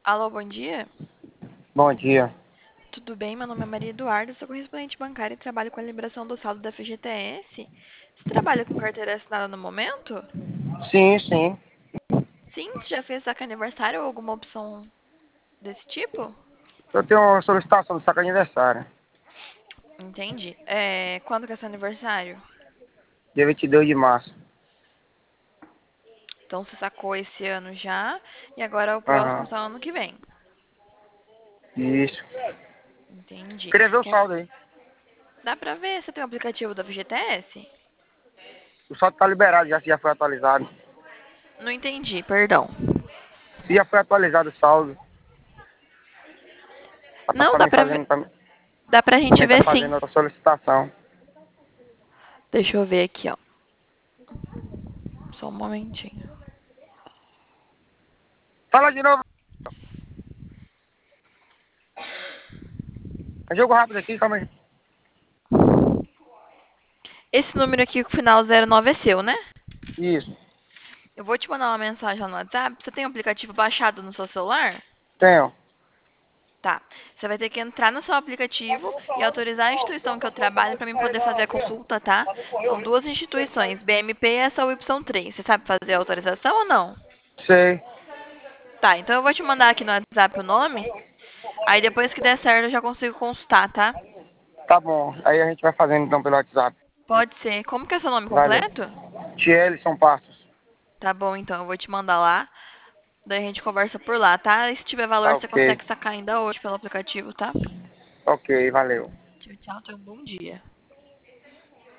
Alô, bom dia. Bom dia. Tudo bem? Meu nome é Maria Eduarda, sou correspondente bancária e trabalho com a liberação do saldo da FGTS. Você trabalha com carteira assinada no momento? Sim, sim. Sim, você já fez saque aniversário ou alguma opção desse tipo? Eu tenho uma solicitação do saco aniversário. Entendi. Quando que é seu aniversário? Dia 22 de março. Então você sacou esse ano já e agora o próximo Aham. só ano que vem. Isso. Entendi. Queria ver o Quer- saldo aí. Dá pra ver se tem o aplicativo da FGTS? O saldo tá liberado já, se já foi atualizado. Não entendi, perdão. Se já foi atualizado o saldo. Pra tá Não, também fazendo, dá pra gente também tá ver sim. fazendo outra solicitação. Deixa eu ver aqui, ó. Só um momentinho. Fala de novo. É jogo rápido aqui, calma aí. Esse número aqui, com o final 09 é seu, né? Isso. Eu vou te mandar uma mensagem lá no WhatsApp. Você tem o aplicativo baixado no seu celular? Tenho. Tá. Você vai ter que entrar no seu aplicativo e autorizar a instituição que eu trabalho para mim poder fazer a consulta, tá? São duas instituições, BMP e essa Y3. Você sabe fazer a autorização ou não? Sei. Tá, então eu vou te mandar aqui no WhatsApp o nome. Aí depois que der certo eu já consigo consultar, tá? Tá bom. Aí a gente vai fazendo então pelo WhatsApp. Pode ser. Como que é seu nome Valeu. completo? Tielson Passos. Tá bom, então eu vou te mandar lá. Daí a gente conversa por lá, tá? E se tiver Tá valor, você ok. consegue sacar ainda hoje pelo aplicativo, tá? Ok, valeu. Tchau, tchau, tenha um bom dia.